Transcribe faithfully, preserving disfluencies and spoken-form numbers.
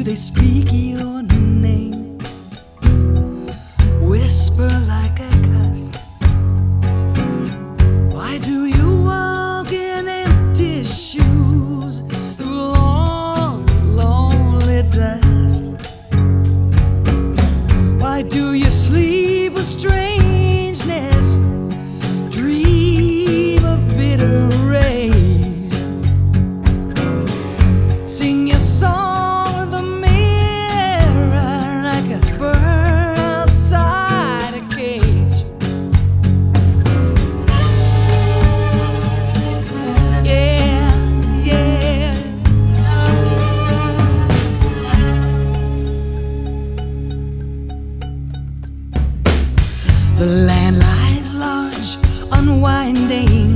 they speak your name? Whisper like a cuss. Why do you walk in empty shoes through long, lonely dust? Why do you sleep with strangeness, dream of bitter rage, sing your song in the mirror like a bird outside a cage? Yeah, yeah. The land lies large, unwinding